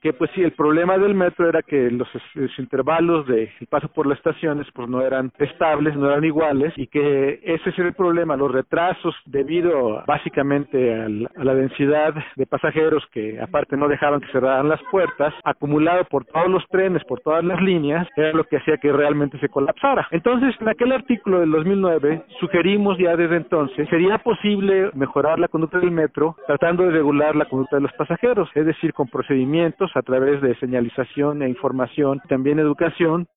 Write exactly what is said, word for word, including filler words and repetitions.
que pues sí, el problema del metro era que los, los intervalos de el paso por las estaciones pues no eran estables, no eran iguales, y que ese es el problema, los retrasos debido básicamente al, a la densidad de pasajeros que aparte no dejaban que cerraran las puertas, acumulado por todos los trenes, por todas las líneas, era lo que hacía que realmente se colapsara. Entonces, en aquel artículo del dos mil nueve, sugerimos ya desde entonces, sería posible mejorar la conducta del metro tratando de regular la conducta de los pasajeros, es decir, con procedimientos a través de señalización e información, también educación,